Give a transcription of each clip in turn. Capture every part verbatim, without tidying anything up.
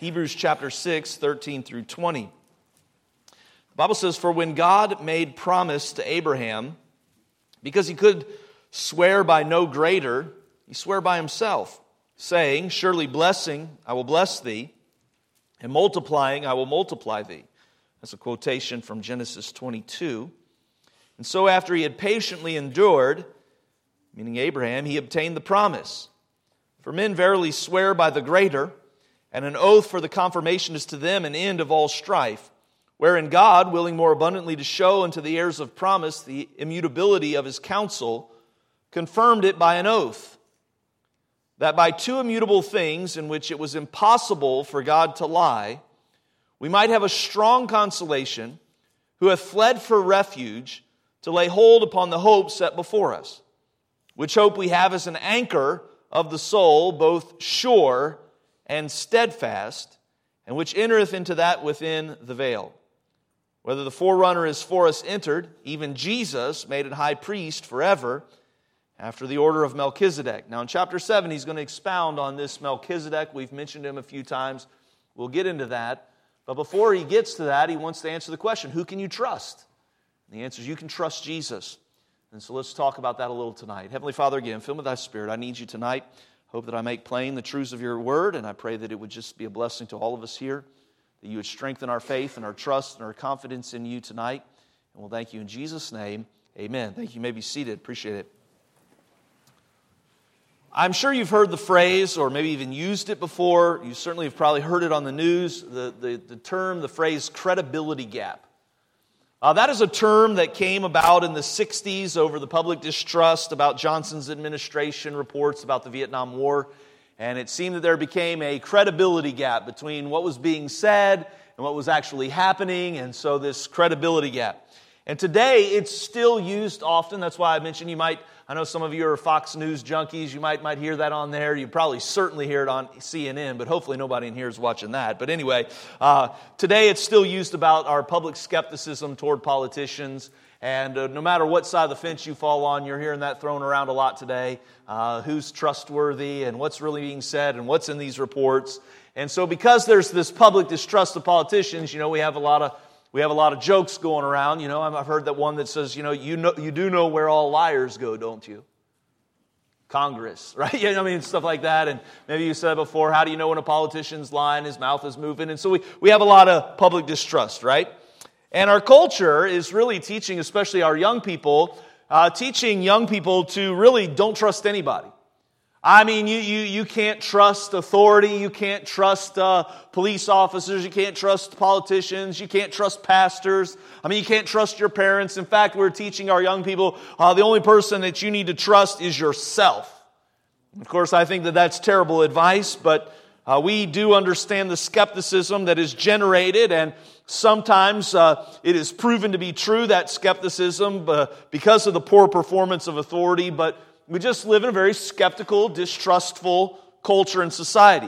Hebrews chapter six, thirteen through twenty. The Bible says, "For when God made promise to Abraham, because he could swear by no greater, he swore by himself, saying, Surely blessing I will bless thee, and multiplying I will multiply thee." That's a quotation from Genesis twenty-two. "And so after he had patiently endured," meaning Abraham, "he obtained the promise. For men verily swear by the greater, and an oath for the confirmation is to them an end of all strife. Wherein God, willing more abundantly to show unto the heirs of promise the immutability of his counsel, confirmed it by an oath, that by two immutable things in which it was impossible for God to lie, we might have a strong consolation, who have fled for refuge, to lay hold upon the hope set before us. Which hope we have as an anchor of the soul, both sure and steadfast, and which entereth into that within the veil. Whether the forerunner is for us entered, even Jesus made it high priest forever, after the order of Melchizedek." Now in chapter seven, he's going to expound on this Melchizedek. We've mentioned him a few times. We'll get into that. But before he gets to that, he wants to answer the question, who can you trust? And the answer is, you can trust Jesus. And so let's talk about that a little tonight. Heavenly Father, again, fill me with thy Spirit. I need you tonight. Hope that I make plain the truths of your word, and I pray that it would just be a blessing to all of us here, that you would strengthen our faith and our trust and our confidence in you tonight. And we'll thank you in Jesus' name. Amen. Thank you. You may be seated. Appreciate it. I'm sure you've heard the phrase, or maybe even used it before. You certainly have probably heard it on the news, the, the, the term, the phrase, credibility gap. Uh, that is a term that came about in the sixties over the public distrust about Johnson's administration, reports about the Vietnam War. And it seemed that there became a credibility gap between what was being said and what was actually happening, and so this credibility gap. And today, it's still used often. That's why I mentioned you might, I know some of you are Fox News junkies. You might, might hear that on there. You probably certainly hear it on C N N, but hopefully nobody in here is watching that. But anyway, uh, today it's still used about our public skepticism toward politicians. And uh, no matter what side of the fence you fall on, you're hearing that thrown around a lot today. Uh, who's trustworthy and what's really being said and what's in these reports. And so because there's this public distrust of politicians, you know, we have a lot of We have a lot of jokes going around. You know, I've heard that one that says, you know, you know, you do know where all liars go, don't you? Congress, right? Yeah, I mean, stuff like that. And maybe you said before, how do you know when a politician's lying, his mouth is moving? And so we, we have a lot of public distrust, right? And our culture is really teaching, especially our young people, uh, teaching young people to really don't trust anybody. I mean, you you you can't trust authority, you can't trust uh, police officers, you can't trust politicians, you can't trust pastors. I mean, you can't trust your parents. In fact, we're teaching our young people uh, the only person that you need to trust is yourself. Of course, I think that that's terrible advice, but uh, we do understand the skepticism that is generated, and sometimes uh, it is proven to be true, that skepticism, uh, because of the poor performance of authority, but we just live in a very skeptical, distrustful culture and society.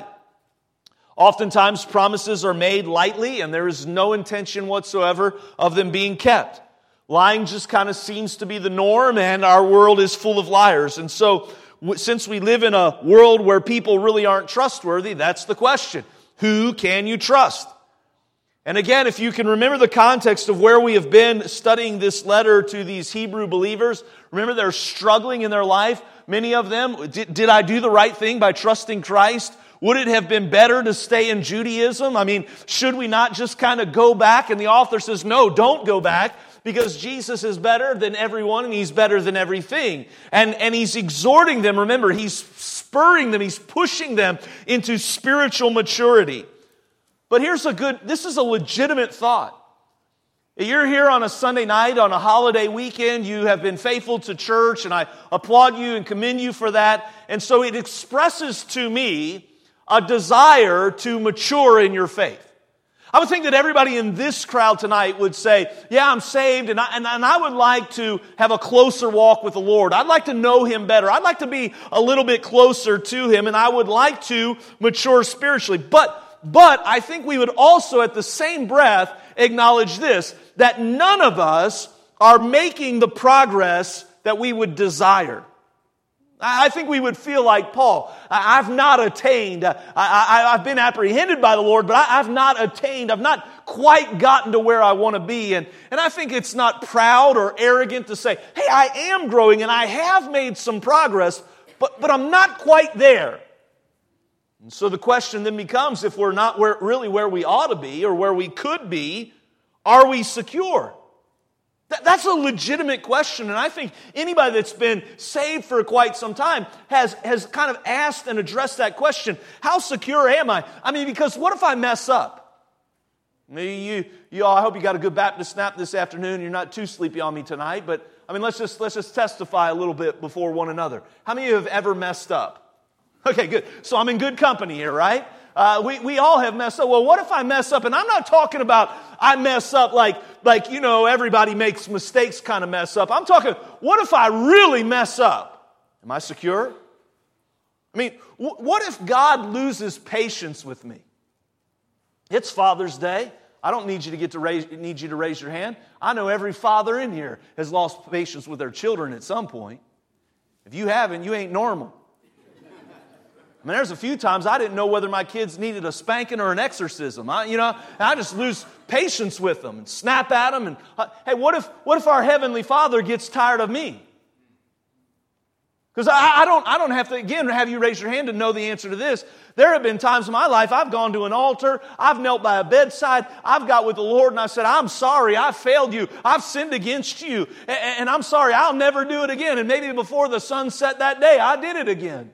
Oftentimes, promises are made lightly, and there is no intention whatsoever of them being kept. Lying just kind of seems to be the norm, and our world is full of liars. And so, since we live in a world where people really aren't trustworthy, that's the question. Who can you trust? And again, if you can remember the context of where we have been studying this letter to these Hebrew believers, remember they're struggling in their life. Many of them, did, did I do the right thing by trusting Christ? Would it have been better to stay in Judaism? I mean, should we not just kind of go back? And the author says, no, don't go back, because Jesus is better than everyone and He's better than everything. And, and He's exhorting them, remember, He's spurring them, He's pushing them into spiritual maturity. But here's a good, this is a legitimate thought. You're here on a Sunday night, on a holiday weekend, you have been faithful to church, and I applaud you and commend you for that. And so it expresses to me a desire to mature in your faith. I would think that everybody in this crowd tonight would say, yeah, I'm saved, and I, and, and I would like to have a closer walk with the Lord. I'd like to know Him better. I'd like to be a little bit closer to Him, and I would like to mature spiritually. But But I think we would also, at the same breath, acknowledge this, that none of us are making the progress that we would desire. I think we would feel like Paul. I've not attained. I, I, I've been apprehended by the Lord, but I, I've not attained. I've not quite gotten to where I want to be. And, and I think it's not proud or arrogant to say, hey, I am growing and I have made some progress, but, but I'm not quite there. And so the question then becomes, if we're not where, really where we ought to be or where we could be, are we secure? That's a legitimate question, and I think anybody that's been saved for quite some time has, has kind of asked and addressed that question. How secure am I? I mean, because what if I mess up? Maybe you, you all, I hope you got a good Baptist nap this afternoon. You're not too sleepy on me tonight, but I mean, let's just let's just testify a little bit before one another. How many of you have ever messed up? Okay, good. So I'm in good company here, right? Uh, we, we all have messed up. Well, what if I mess up? And I'm not talking about I mess up like, like, you know, everybody makes mistakes kind of mess up. I'm talking, what if I really mess up? Am I secure? I mean, w- what if God loses patience with me? It's Father's Day. I don't need you to get to raise, need you to raise your hand. I know every father in here has lost patience with their children at some point. If you haven't, you ain't normal. I mean, there's a few times I didn't know whether my kids needed a spanking or an exorcism. I, you know, I just lose patience with them and snap at them. And uh, hey, what if what if our Heavenly Father gets tired of me? Because I, I don't I don't have to again have you raise your hand to know the answer to this. There have been times in my life I've gone to an altar, I've knelt by a bedside, I've got with the Lord and I said, I'm sorry, I failed you, I've sinned against you, and, and I'm sorry, I'll never do it again. And maybe before the sun set that day, I did it again.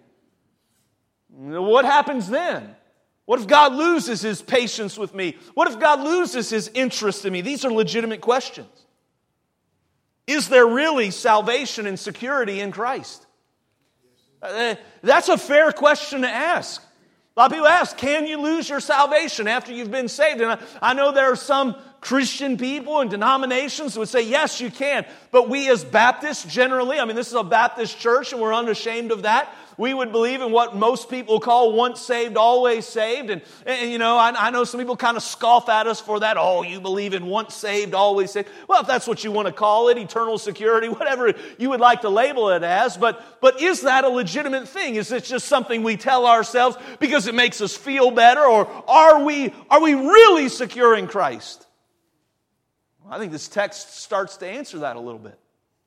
What happens then? What if God loses His patience with me? What if God loses His interest in me? These are legitimate questions. Is there really salvation and security in Christ? Uh, that's a fair question to ask. A lot of people ask, can you lose your salvation after you've been saved? And I, I know there are some Christian people and denominations who would say, yes, you can. But we as Baptists generally, I mean, this is a Baptist church and we're unashamed of that. We would believe in what most people call once saved, always saved. And, and you know, I, I know some people kind of scoff at us for that. Oh, you believe in once saved, always saved. Well, if that's what you want to call it, eternal security, whatever you would like to label it as. But, but is that a legitimate thing? Is it just something we tell ourselves because it makes us feel better? Or are we, are we really secure in Christ? Well, I think this text starts to answer that a little bit.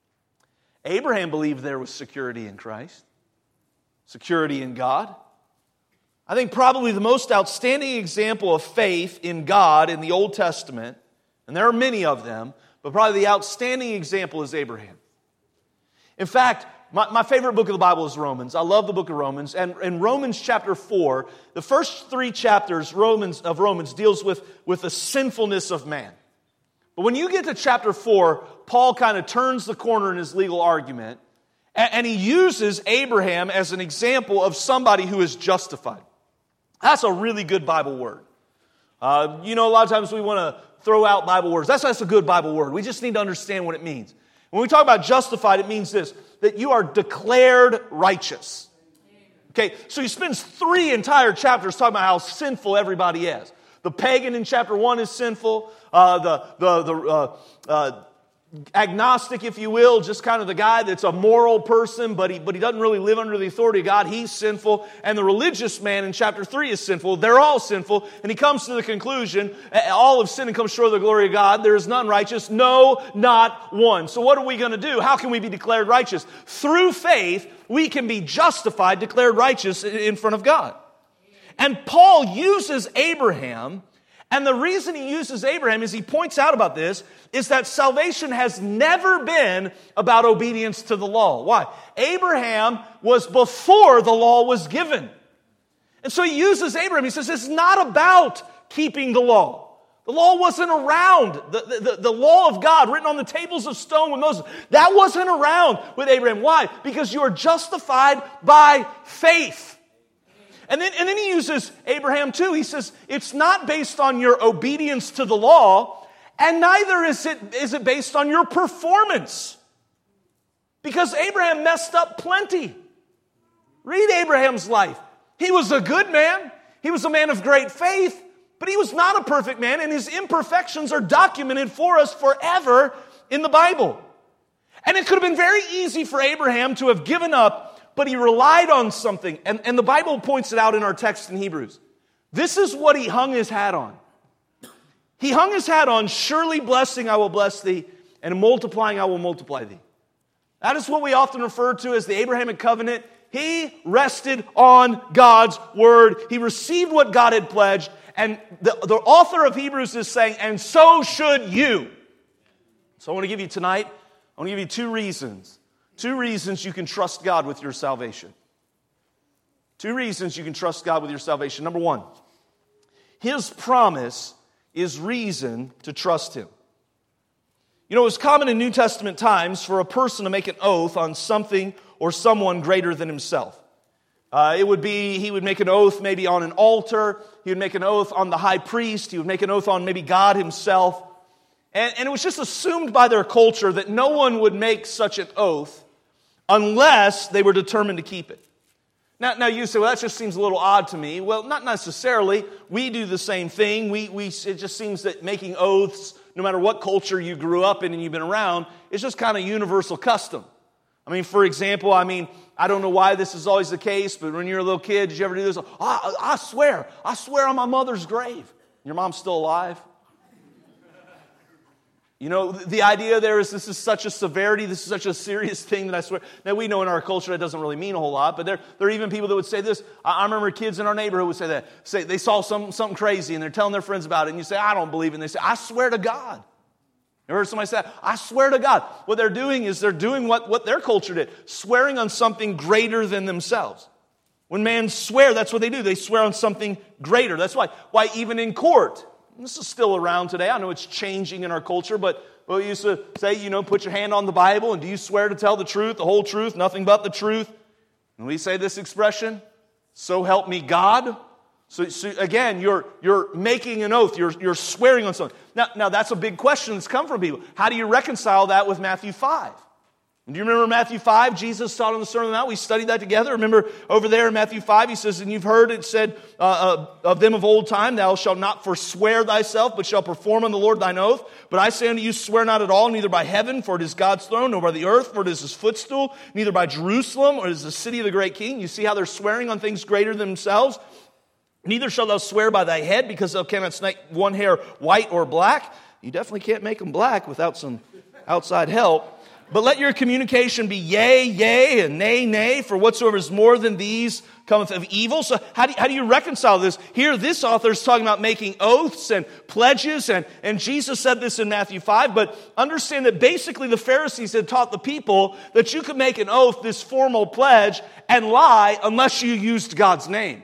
Abraham believed there was security in Christ. Security in God. I think probably the most outstanding example of faith in God in the Old Testament, and there are many of them, but probably the outstanding example is Abraham. In fact, my, my favorite book of the Bible is Romans. I love the book of Romans. And in Romans chapter four, the first three chapters Romans of Romans deals with, with the sinfulness of man. But when you get to chapter four, Paul kind of turns the corner in his legal argument, and he uses Abraham as an example of somebody who is justified. That's a really good Bible word. Uh, you know, a lot of times we want to throw out Bible words. That's, that's a good Bible word. We just need to understand what it means. When we talk about justified, it means this, that you are declared righteous. Okay, so he spends three entire chapters talking about how sinful everybody is. The pagan in chapter one is sinful. Uh, the the the uh, uh, agnostic, if you will, just kind of the guy that's a moral person, but he but he doesn't really live under the authority of God. He's sinful. And the religious man in chapter three is sinful. They're all sinful. And he comes to the conclusion, all have sinned and come short of the glory of God. There is none righteous. No, not one. So what are we going to do? How can we be declared righteous? Through faith, we can be justified, declared righteous in front of God. And Paul uses Abraham. And the reason he uses Abraham is he points out about this, is that salvation has never been about obedience to the law. Why? Abraham was before the law was given. And so he uses Abraham. He says it's not about keeping the law. The law wasn't around. The, the, the law of God written on the tables of stone with Moses, that wasn't around with Abraham. Why? Because you are justified by faith. And then, and then he uses Abraham too. He says, it's not based on your obedience to the law, and neither is it, is it based on your performance. Because Abraham messed up plenty. Read Abraham's life. He was a good man. He was a man of great faith, but he was not a perfect man, and his imperfections are documented for us forever in the Bible. And it could have been very easy for Abraham to have given up but he relied on something. And, and the Bible points it out in our text in Hebrews. This is what he hung his hat on. He hung his hat on, surely blessing I will bless thee, and multiplying I will multiply thee. That is what we often refer to as the Abrahamic covenant. He rested on God's word. He received what God had pledged. And the, the author of Hebrews is saying, and so should you. So I want to give you tonight, I want to give you two reasons. Two reasons you can trust God with your salvation. Two reasons you can trust God with your salvation. Number one, His promise is reason to trust Him. You know, it was common in New Testament times for a person to make an oath on something or someone greater than himself. Uh, it would be, he would make an oath maybe on an altar. He would make an oath on the high priest. He would make an oath on maybe God himself. And, and it was just assumed by their culture that no one would make such an oath unless they were determined to keep it. Now, now you say, well, that just seems a little odd to me. Well, not necessarily. We do the same thing. We, we, it just seems that making oaths, no matter what culture you grew up in and you've been around, is just kind of universal custom. I mean, for example, I mean, I don't know why this is always the case, but when you're a little kid, did you ever do this? Oh, I, I swear, I swear on my mother's grave. Your mom's still alive? You know, the idea there is this is such a severity, this is such a serious thing that I swear. Now, we know in our culture that doesn't really mean a whole lot, but there, there are even people that would say this. I, I remember kids in our neighborhood would say that. Say they saw some, something crazy and they're telling their friends about it, and you say, I don't believe it. And they say, I swear to God. You heard somebody say that? I swear to God. What they're doing is they're doing what, what their culture did, swearing on something greater than themselves. When men swear, that's what they do. They swear on something greater. That's why, why even in court, this is still around today. I know it's changing in our culture, but well, we used to say, you know, put your hand on the Bible, and do you swear to tell the truth, the whole truth, nothing but the truth? And we say this expression, so help me God. So, so again, you're, you're making an oath. You're, you're swearing on something. Now, now, that's a big question that's come from people. How do you reconcile that with Matthew five? Do you remember Matthew five? Jesus taught on the Sermon on the Mount. We studied that together. Remember over there in Matthew five, he says, and you've heard it said uh, uh, of them of old time, thou shalt not forswear thyself, but shalt perform on the Lord thine oath. But I say unto you, swear not at all, neither by heaven, for it is God's throne, nor by the earth, for it is his footstool, neither by Jerusalem, or it is the city of the great king. You see how they're swearing on things greater than themselves? Neither shalt thou swear by thy head, because thou cannot make one hair white or black. You definitely can't make them black without some outside help. But let your communication be yea, yea, and nay, nay, for whatsoever is more than these cometh of evil. So how do you, how do you reconcile this? Here, this author is talking about making oaths and pledges, and, and Jesus said this in Matthew five, but understand that basically the Pharisees had taught the people that you could make an oath, this formal pledge, and lie unless you used God's name.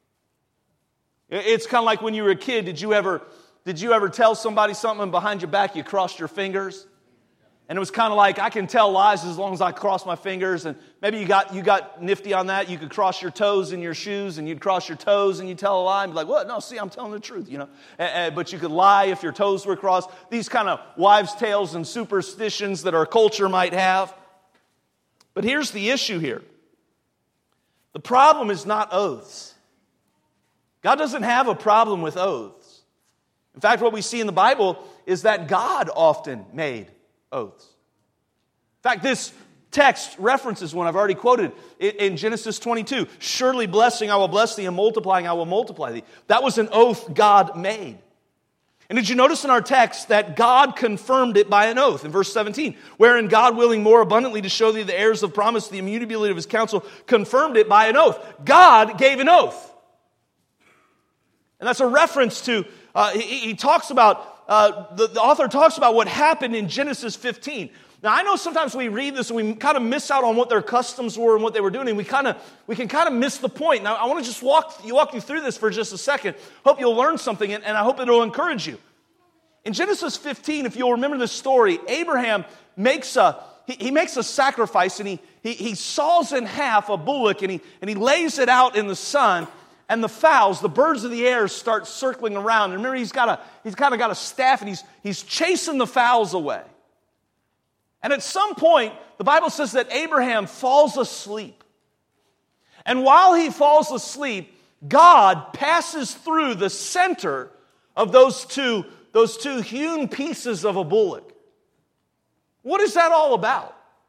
It's kind of like when you were a kid, did you ever, did you ever tell somebody something and behind your back you crossed your fingers? And it was kind of like, I can tell lies as long as I cross my fingers. And maybe you got you got nifty on that. You could cross your toes in your shoes, and you'd cross your toes and you'd tell a lie and be like, what? No, see, I'm telling the truth, you know. And, and, but you could lie if your toes were crossed. These kind of wives' tales and superstitions that our culture might have. But here's the issue here. The problem is not oaths. God doesn't have a problem with oaths. In fact, what we see in the Bible is that God often made oaths. In fact, this text references one I've already quoted in Genesis twenty-two. Surely blessing I will bless thee, and multiplying I will multiply thee. That was an oath God made. And did you notice in our text that God confirmed it by an oath in verse seventeen, wherein God, willing more abundantly to show thee the heirs of promise, the immutability of his counsel, confirmed it by an oath. God gave an oath. And that's a reference to, uh, he, he talks about, uh, the, the author talks about what happened in Genesis fifteen. Now, I know sometimes we read this and we kind of miss out on what their customs were and what they were doing, and we kind of we can kind of miss the point. Now, I want to just walk you, walk you through this for just a second. Hope you'll learn something, and, and I hope it'll encourage you. In Genesis fifteen, if you'll remember this story, Abraham makes a he, he makes a sacrifice, and he, he he saws in half a bullock, and he and he lays it out in the sun. And the fowls, the birds of the air, start circling around. And remember, he's got a he's kind of got a staff, and he's he's chasing the fowls away. And at some point, the Bible says that Abraham falls asleep. And while he falls asleep, God passes through the center of those two, those two hewn pieces of a bullock. What is that all about?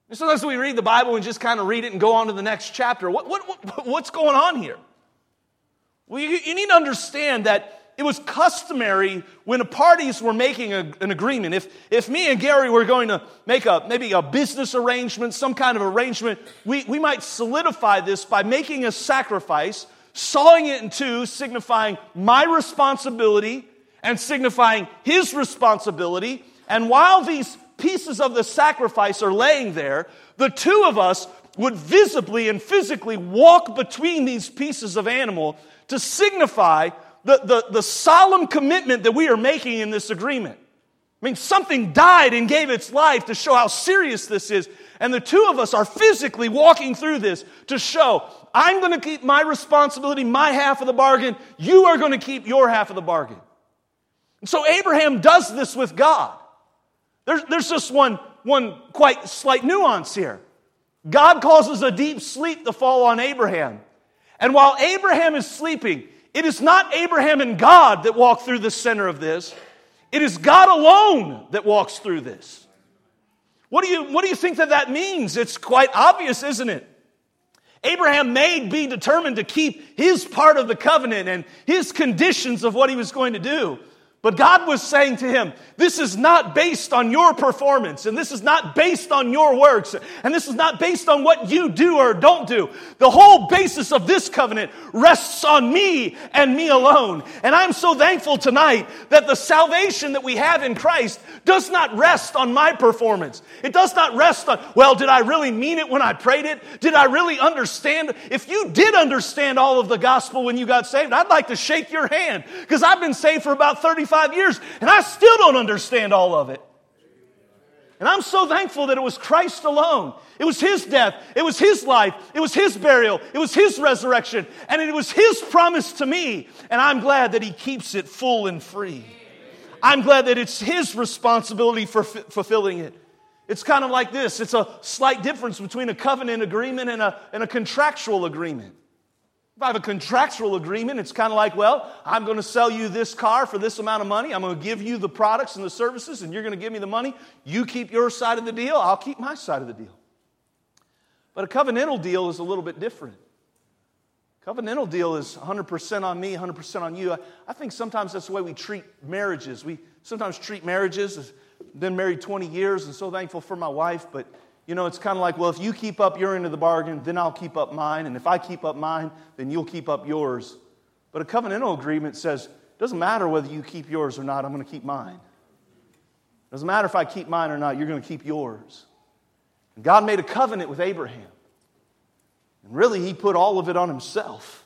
Sometimes we read the Bible and just kind of read it and go on to the next chapter. What, what, what, what's going on here? Well, you, you need to understand that it was customary when the parties were making a, an agreement. If, if me and Gary were going to make a maybe a business arrangement, some kind of arrangement, we, we might solidify this by making a sacrifice, sawing it in two, signifying my responsibility and signifying his responsibility. And while these pieces of the sacrifice are laying there, the two of us would visibly and physically walk between these pieces of animal to signify the, the, the solemn commitment that we are making in this agreement. I mean, something died and gave its life to show how serious this is. And the two of us are physically walking through this to show, I'm going to keep my responsibility, my half of the bargain. You are going to keep your half of the bargain. And so Abraham does this with God. There's, there's just one, one quite slight nuance here. God causes a deep sleep to fall on Abraham. And while Abraham is sleeping, it is not Abraham and God that walk through the center of this. It is God alone that walks through this. What do you, what do you think that that means? It's quite obvious, isn't it? Abraham may be determined to keep his part of the covenant and his conditions of what he was going to do. But God was saying to him, this is not based on your performance, and this is not based on your works, and this is not based on what you do or don't do. The whole basis of this covenant rests on me and me alone. And I'm so thankful tonight that the salvation that we have in Christ does not rest on my performance. It does not rest on, well, did I really mean it when I prayed it? Did I really understand? If you did understand all of the gospel when you got saved, I'd like to shake your hand, because I've been saved for about thirty-five years, and I still don't understand all of it. And I'm so thankful that it was Christ alone. It was His death. It was His life. It was His burial. It was His resurrection. And it was His promise to me. And I'm glad that He keeps it full and free. I'm glad that it's His responsibility for f- fulfilling it. It's kind of like this. It's a slight difference between a covenant agreement and a, and a contractual agreement. If I have a contractual agreement, it's kind of like, well, I'm going to sell you this car for this amount of money. I'm going to give you the products and the services, and you're going to give me the money. You keep your side of the deal. I'll keep my side of the deal. But a covenantal deal is a little bit different. Covenantal deal is one hundred percent on me, one hundred percent on you. I, I think sometimes that's the way we treat marriages. We sometimes treat marriages as been married twenty years and so thankful for my wife, but you know, it's kind of like, well, if you keep up your end of the bargain, then I'll keep up mine. And if I keep up mine, then you'll keep up yours. But a covenantal agreement says, it doesn't matter whether you keep yours or not, I'm going to keep mine. It doesn't matter if I keep mine or not, you're going to keep yours. And God made a covenant with Abraham. And really, He put all of it on Himself.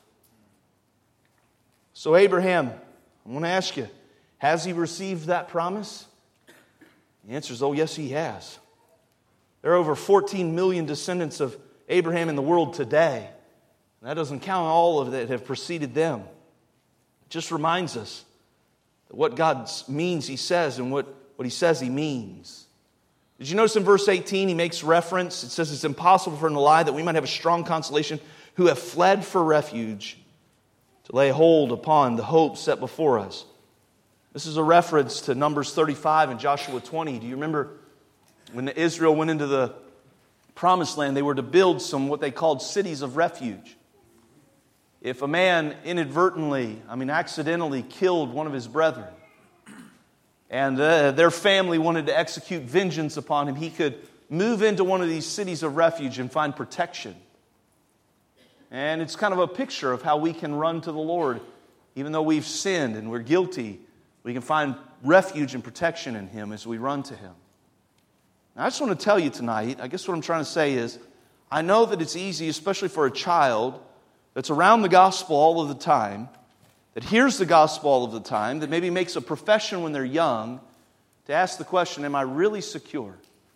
So Abraham, I want to ask you, has he received that promise? The answer is, oh, yes, he has. There are over fourteen million descendants of Abraham in the world today. And that doesn't count all of that have preceded them. It just reminds us that what God means He says and what, what He says He means. Did you notice in verse eighteen He makes reference? It says it's impossible for Him to lie, that we might have a strong consolation who have fled for refuge to lay hold upon the hope set before us. This is a reference to Numbers thirty-five and Joshua twenty. Do you remember when Israel went into the promised land, they were to build some what they called cities of refuge. If a man inadvertently, I mean accidentally killed one of his brethren, and uh, their family wanted to execute vengeance upon him, he could move into one of these cities of refuge and find protection. And it's kind of a picture of how we can run to the Lord. Even though we've sinned and we're guilty, we can find refuge and protection in Him as we run to Him. Now, I just want to tell you tonight, I guess what I'm trying to say is, I know that it's easy, especially for a child that's around the gospel all of the time, that hears the gospel all of the time, that maybe makes a profession when they're young, to ask the question, am I really secure?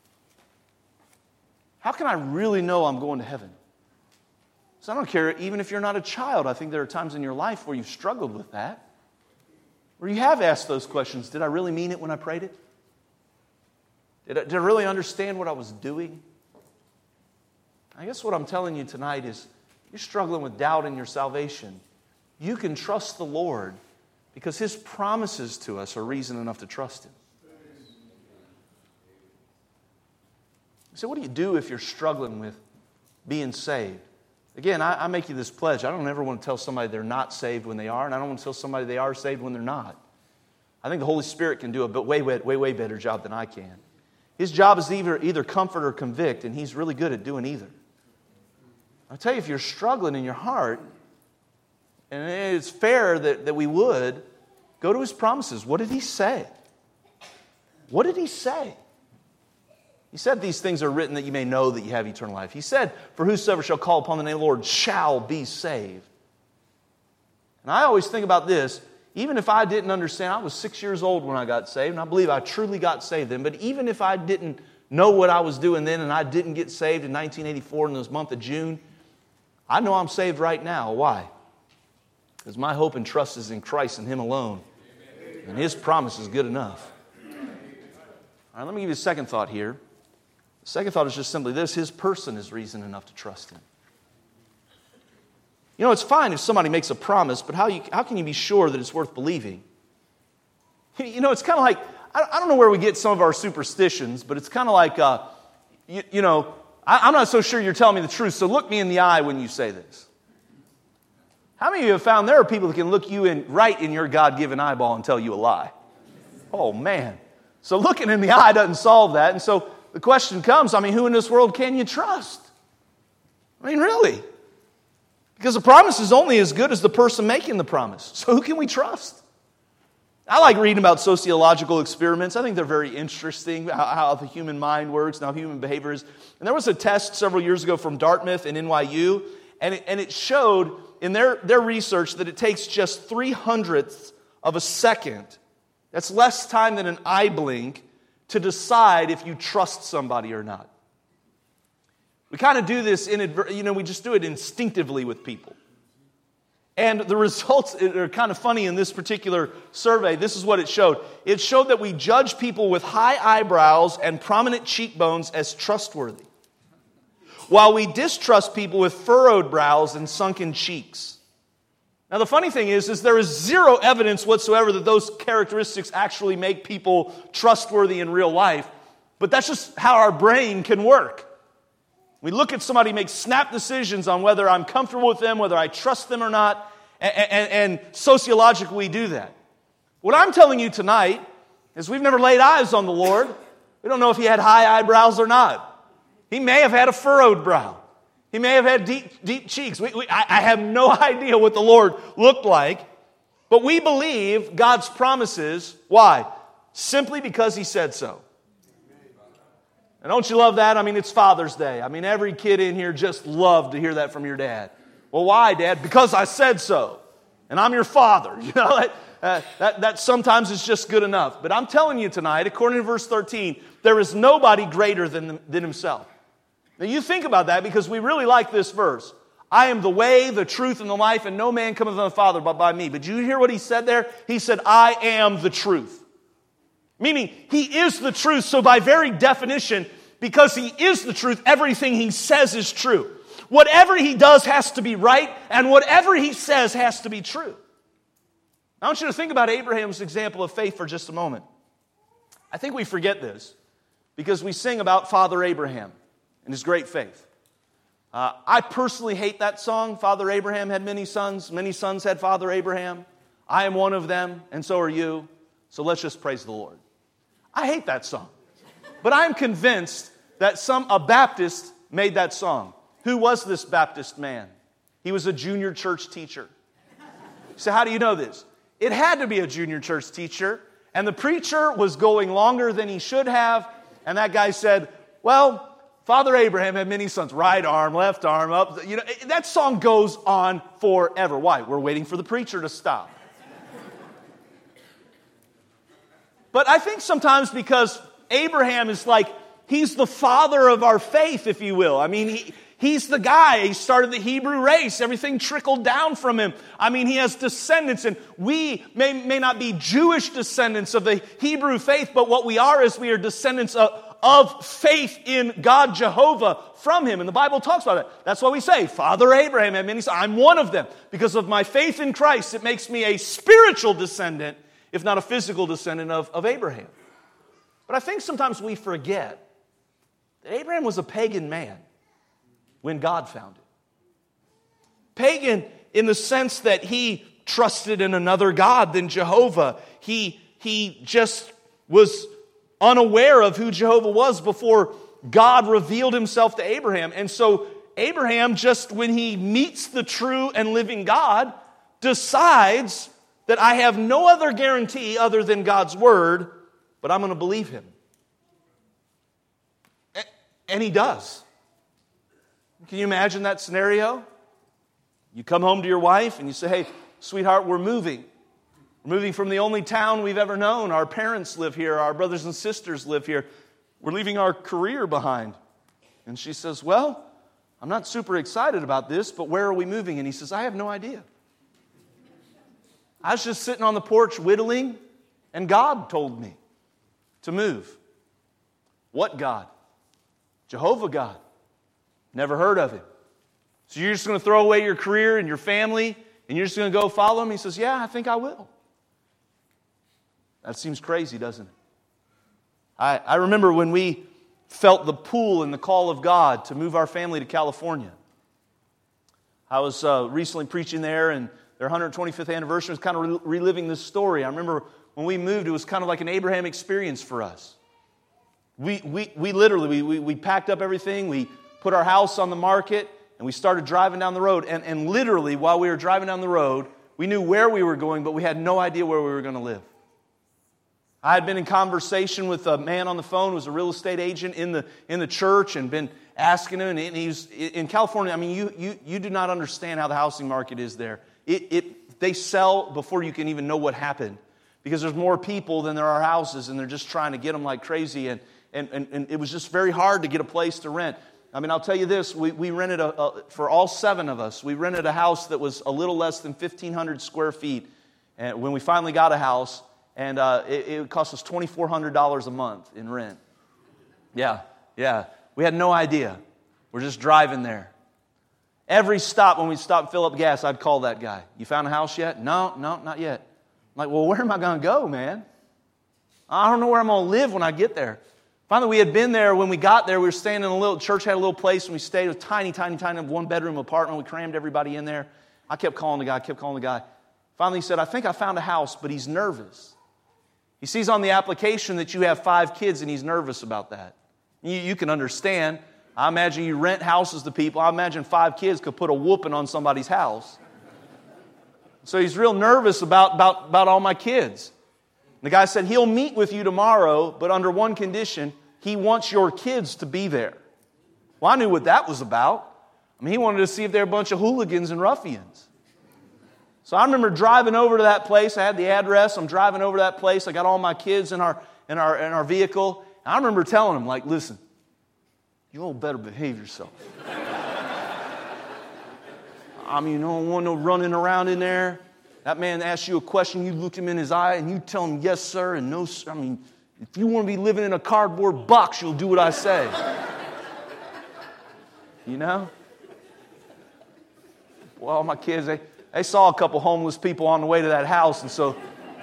How can I really know I'm going to heaven? So I don't care, even if you're not a child, I think there are times in your life where you've struggled with that, where you have asked those questions. Did I really mean it when I prayed it? Did I, did I really understand what I was doing? I guess what I'm telling you tonight is, you're struggling with doubt in your salvation. You can trust the Lord because His promises to us are reason enough to trust Him. So what do you do if you're struggling with being saved? Again, I, I make you this pledge. I don't ever want to tell somebody they're not saved when they are, and I don't want to tell somebody they are saved when they're not. I think the Holy Spirit can do a way, way, way, way better job than I can. His job is either, either comfort or convict, and He's really good at doing either. I'll tell you, if you're struggling in your heart, and it's fair that, that we would, go to His promises. What did He say? What did He say? He said these things are written that you may know that you have eternal life. He said, for whosoever shall call upon the name of the Lord shall be saved. And I always think about this, even if I didn't understand, I was six years old when I got saved, and I believe I truly got saved then, but even if I didn't know what I was doing then and I didn't get saved in nineteen eighty-four in this month of June, I know I'm saved right now. Why? Because my hope and trust is in Christ and Him alone. And His promise is good enough. All right, let me give you a second thought here. The second thought is just simply this: His person is reason enough to trust Him. You know, it's fine if somebody makes a promise, but how, you, how can you be sure that it's worth believing? You know, it's kind of like, I, I don't know where we get some of our superstitions, but it's kind of like, uh, you, you know, I, I'm not so sure you're telling me the truth, so look me in the eye when you say this. How many of you have found there are people that can look you in right in your God-given eyeball and tell you a lie? Oh, man. So looking in the eye doesn't solve that, and so the question comes, I mean, who in this world can you trust? I mean, really? Because the promise is only as good as the person making the promise. So who can we trust? I like reading about sociological experiments. I think they're very interesting, how, how the human mind works and how human behavior is. And there was a test several years ago from Dartmouth and N Y U, and it, and it showed in their, their research that it takes just three hundredths of a second, that's less time than an eye blink, to decide if you trust somebody or not. We kind of do this, in, you know, we just do it instinctively with people. And the results are kind of funny in this particular survey. This is what it showed. It showed that we judge people with high eyebrows and prominent cheekbones as trustworthy, while we distrust people with furrowed brows and sunken cheeks. Now, the funny thing is, is there is zero evidence whatsoever that those characteristics actually make people trustworthy in real life, but that's just how our brain can work. We look at somebody, make snap decisions on whether I'm comfortable with them, whether I trust them or not, and, and, and sociologically we do that. What I'm telling you tonight is we've never laid eyes on the Lord. We don't know if He had high eyebrows or not. He may have had a furrowed brow. He may have had deep, deep cheeks. We, we, I, I have no idea what the Lord looked like, but we believe God's promises. Why? Simply because He said so. And don't you love that? I mean, it's Father's Day. I mean, every kid in here just loved to hear that from your dad. Well, why, Dad? Because I said so. And I'm your father. You know, that, uh, that, that sometimes is just good enough. But I'm telling you tonight, according to verse thirteen, there is nobody greater than, than Himself. Now, you think about that because we really like this verse. I am the way, the truth, and the life, and no man cometh unto the Father but by me. But did you hear what He said there? He said, I am the truth. Meaning, He is the truth, so by very definition, because He is the truth, everything He says is true. Whatever He does has to be right, and whatever He says has to be true. I want you to think about Abraham's example of faith for just a moment. I think we forget this because we sing about Father Abraham and his great faith. Uh, I personally hate that song, Father Abraham had many sons, many sons had Father Abraham. I am one of them, and so are you, so let's just praise the Lord. I hate that song. But I'm convinced that some a Baptist made that song. Who was this Baptist man? He was a junior church teacher. So how do you know this? It had to be a junior church teacher, and the preacher was going longer than he should have, and that guy said, well, Father Abraham had many sons, right arm, left arm, up. You know, that song goes on forever. Why? We're waiting for the preacher to stop. But I think sometimes because Abraham is like, he's the father of our faith, if you will. I mean, he, he's the guy. He started the Hebrew race. Everything trickled down from him. I mean, he has descendants, and we may, may not be Jewish descendants of the Hebrew faith, but what we are is we are descendants of, of faith in God Jehovah from Him. And the Bible talks about it. That's why we say, Father Abraham had many sons. I'm one of them. Because of my faith in Christ, it makes me a spiritual descendant, if not a physical descendant of, of Abraham. But I think sometimes we forget that Abraham was a pagan man when God found it. Pagan in the sense that he trusted in another God than Jehovah. He, he just was unaware of who Jehovah was before God revealed himself to Abraham. And so Abraham, just when he meets the true and living God, decides that I have no other guarantee other than God's word, but I'm going to believe him. And he does. Can you imagine that scenario? You come home to your wife and you say, hey, sweetheart, we're moving. We're moving from the only town we've ever known. Our parents live here. Our brothers and sisters live here. We're leaving our career behind. And she says, well, I'm not super excited about this, but where are we moving? And he says, I have no idea. I was just sitting on the porch whittling, and God told me to move. What God? Jehovah God. Never heard of him. So you're just going to throw away your career and your family, and you're just going to go follow him? He says, yeah, I think I will. That seems crazy, doesn't it? I, I remember when we felt the pull and the call of God to move our family to California. I was uh, recently preaching there, and their one hundred twenty-fifth anniversary was kind of re- reliving this story. I remember when we moved, it was kind of like an Abraham experience for us. We we we literally, we, we, we packed up everything, we put our house on the market, and we started driving down the road. And, and literally, while we were driving down the road, we knew where we were going, but we had no idea where we were going to live. I had been in conversation with a man on the phone who was a real estate agent in the in the church and been asking him, and he was in California. I mean, you you you do not understand how the housing market is there. It it they sell before you can even know what happened, because there's more people than there are houses, and they're just trying to get them like crazy. And and and, and it was just very hard to get a place to rent. I mean, I'll tell you this: we we rented a, a for all seven of us. We rented a house that was a little less than fifteen hundred square feet, and when we finally got a house. And uh, it, it cost us twenty-four hundred dollars a month in rent. Yeah, yeah. We had no idea. We're just driving there. Every stop, when we stopped and fill up gas, I'd call that guy. You found a house yet? No, no, not yet. I'm like, well, where am I going to go, man? I don't know where I'm going to live when I get there. Finally, we had been there. When we got there, we were staying in a little, church had a little place, and we stayed in a tiny, tiny, tiny one-bedroom apartment. We crammed everybody in there. I kept calling the guy, kept calling the guy. Finally, he said, I think I found a house, but he's nervous. He sees on the application that you have five kids, and he's nervous about that. You, you can understand. I imagine you rent houses to people. I imagine five kids could put a whooping on somebody's house. So he's real nervous about, about, about all my kids. The guy said, he'll meet with you tomorrow, but under one condition, he wants your kids to be there. Well, I knew what that was about. I mean, he wanted to see if they're a bunch of hooligans and ruffians. So I remember driving over to that place. I had the address. I'm driving over to that place. I got all my kids in our in our in our vehicle. And I remember telling them, like, listen, you all better behave yourself. I mean, you don't want no running around in there. That man asks you a question, you look him in his eye, and you tell him yes, sir, and no, sir. I mean, if you want to be living in a cardboard box, you'll do what I say. You know? Well, my kids, they... They saw a couple homeless people on the way to that house, and so...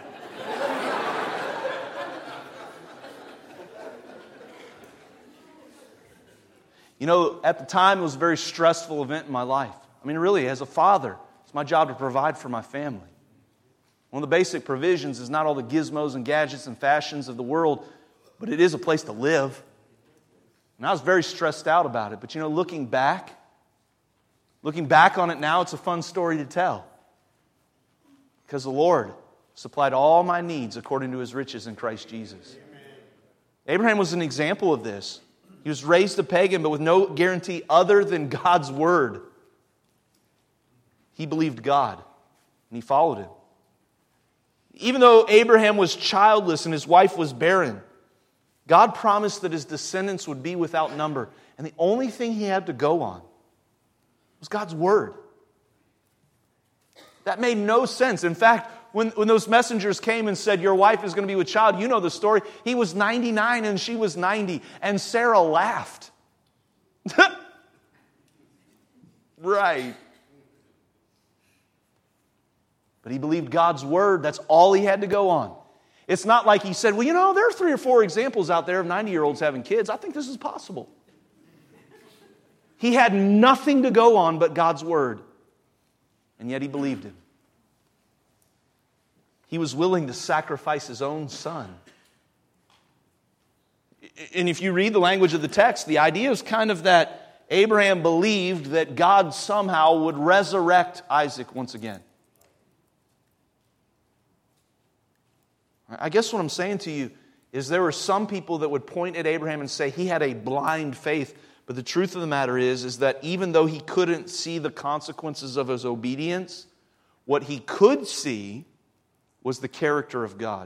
You know, at the time, it was a very stressful event in my life. I mean, really, as a father, it's my job to provide for my family. One of the basic provisions is not all the gizmos and gadgets and fashions of the world, but it is a place to live. And I was very stressed out about it. But, you know, looking back... Looking back on it now, it's a fun story to tell. Because the Lord supplied all my needs according to His riches in Christ Jesus. Amen. Abraham was an example of this. He was raised a pagan, but with no guarantee other than God's word. He believed God, and he followed Him. Even though Abraham was childless and his wife was barren, God promised that his descendants would be without number. And the only thing he had to go on was God's word. That made no sense. In fact, when, when those messengers came and said, your wife is going to be with child, you know the story. He was ninety-nine and she was ninety. And Sarah laughed. Right. But he believed God's word. That's all he had to go on. It's not like he said, well, you know, there are three or four examples out there of ninety-year-olds having kids. I think this is possible. He had nothing to go on but God's Word. And yet he believed Him. He was willing to sacrifice his own son. And if you read the language of the text, the idea is kind of that Abraham believed that God somehow would resurrect Isaac once again. I guess what I'm saying to you is there were some people that would point at Abraham and say he had a blind faith. But the truth of the matter is, is that even though he couldn't see the consequences of his obedience, what he could see was the character of God.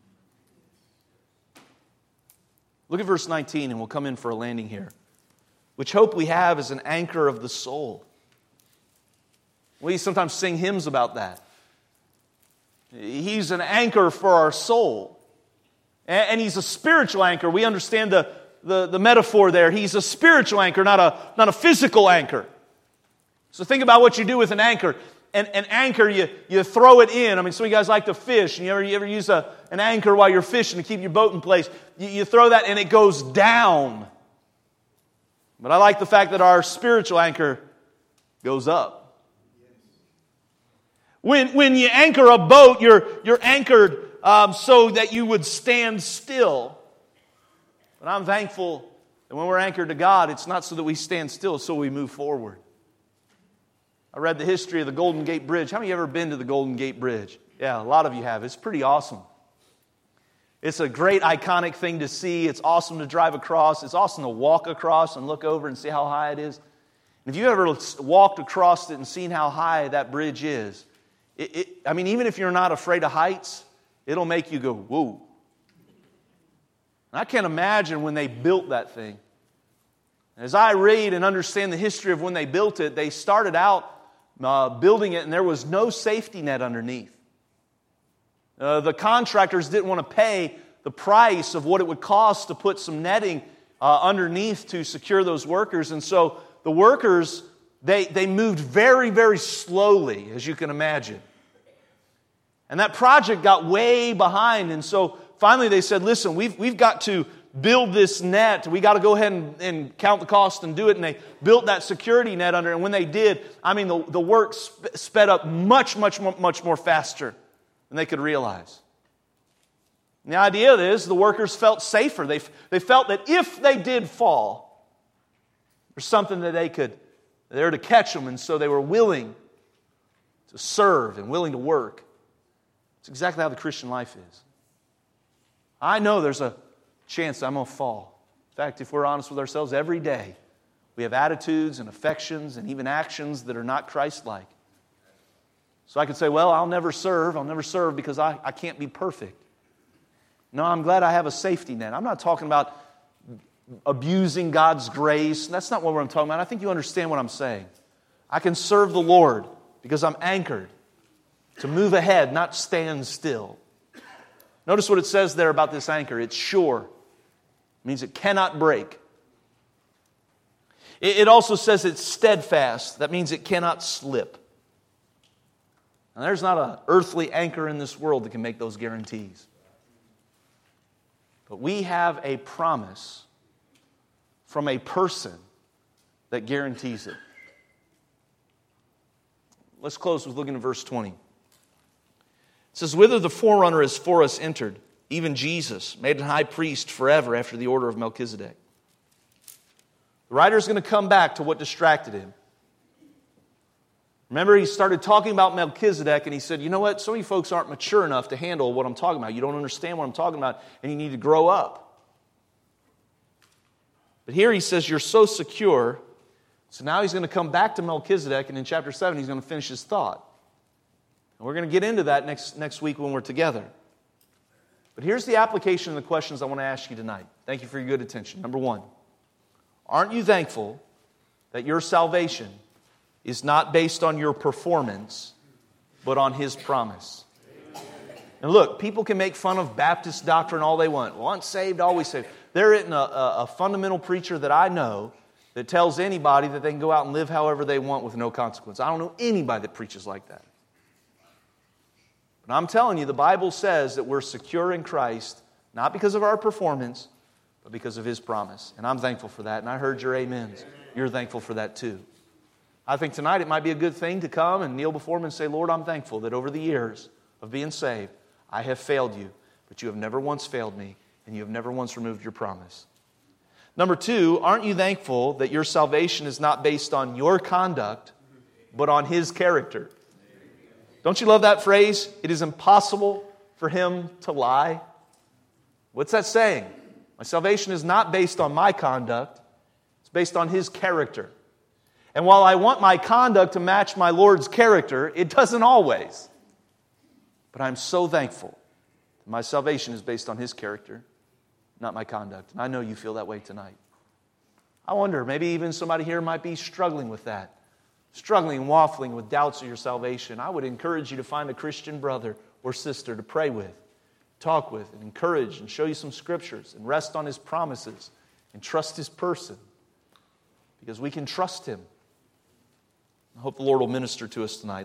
Look at verse nineteen, and we'll come in for a landing here. Which hope we have is an anchor of the soul. We sometimes sing hymns about that. He's an anchor for our soul. And he's a spiritual anchor. We understand the, the, the metaphor there. He's a spiritual anchor, not a, not a physical anchor. So think about what you do with an anchor. An, an anchor, you, you throw it in. I mean, some of you guys like to fish. And you ever, you ever use a, an anchor while you're fishing to keep your boat in place? You, you throw that and it goes down. But I like the fact that our spiritual anchor goes up. When, when you anchor a boat, you're, you're anchored um, so that you would stand still. But I'm thankful that when we're anchored to God, it's not so that we stand still, it's so we move forward. I read the history of the Golden Gate Bridge. How many of you have ever been to the Golden Gate Bridge? Yeah, a lot of you have. It's pretty awesome. It's a great iconic thing to see. It's awesome to drive across. It's awesome to walk across and look over and see how high it is. And if you've ever walked across it and seen how high that bridge is, it, it, I mean, even if you're not afraid of heights, it'll make you go, whoa. And I can't imagine when they built that thing. As I read and understand the history of when they built it, they started out uh, building it and there was no safety net underneath. Uh, the contractors didn't want to pay the price of what it would cost to put some netting uh, underneath to secure those workers. And so the workers, they, they moved very, very slowly, as you can imagine. And that project got way behind. And so finally they said, listen, we've, we've got to build this net. We got to go ahead and, and count the cost and do it. And they built that security net under it. And when they did, I mean, the, the work sp- sped up much, much, much more faster than they could realize. And the idea is the workers felt safer. They, they felt that if they did fall, there's something that they could, there to catch them. And so they were willing to serve and willing to work. It's exactly how the Christian life is. I know there's a chance I'm going to fall. In fact, if we're honest with ourselves, every day we have attitudes and affections and even actions that are not Christ-like. So I could say, well, I'll never serve. I'll never serve because I, I can't be perfect. No, I'm glad I have a safety net. I'm not talking about abusing God's grace. That's not what I'm talking about. I think you understand what I'm saying. I can serve the Lord because I'm anchored to move ahead, not stand still. Notice what it says there about this anchor. It's sure. It means it cannot break. It, it also says it's steadfast. That means it cannot slip. Now, there's not an earthly anchor in this world that can make those guarantees. But we have a promise from a person that guarantees it. Let's close with looking at verse twenty. It says, whither the forerunner is for us entered, even Jesus, made an high priest forever after the order of Melchizedek. The writer is going to come back to what distracted him. Remember, he started talking about Melchizedek, and he said, you know what? Some of you folks aren't mature enough to handle what I'm talking about. You don't understand what I'm talking about, and you need to grow up. But here he says, you're so secure. So now he's going to come back to Melchizedek, and in chapter seven, he's going to finish his thought. And we're going to get into that next, next week when we're together. But here's the application of the questions I want to ask you tonight. Thank you for your good attention. Number one, aren't you thankful that your salvation is not based on your performance, but on His promise? And look, people can make fun of Baptist doctrine all they want. Once saved, always saved. There isn't a, a, a fundamental preacher that I know that tells anybody that they can go out and live however they want with no consequence. I don't know anybody that preaches like that. But I'm telling you, the Bible says that we're secure in Christ, not because of our performance, but because of His promise. And I'm thankful for that, and I heard your amens. you're thankful for that too. I think tonight it might be a good thing to come and kneel before Him and say, Lord, I'm thankful that over the years of being saved, I have failed you, but you have never once failed me, and you have never once removed your promise. Number two, aren't you thankful that your salvation is not based on your conduct, but on His character? Don't you love that phrase? It is impossible for Him to lie. What's that saying? My salvation is not based on my conduct. It's based on His character. And while I want my conduct to match my Lord's character, it doesn't always. But I'm so thankful that my salvation is based on His character, not my conduct. And I know you feel that way tonight. I wonder, maybe even somebody here might be struggling with that. Struggling, waffling with doubts of your salvation. I would encourage you to find a Christian brother or sister to pray with, talk with, and encourage, and show you some scriptures, and rest on His promises, and trust His person. Because we can trust Him. I hope the Lord will minister to us tonight.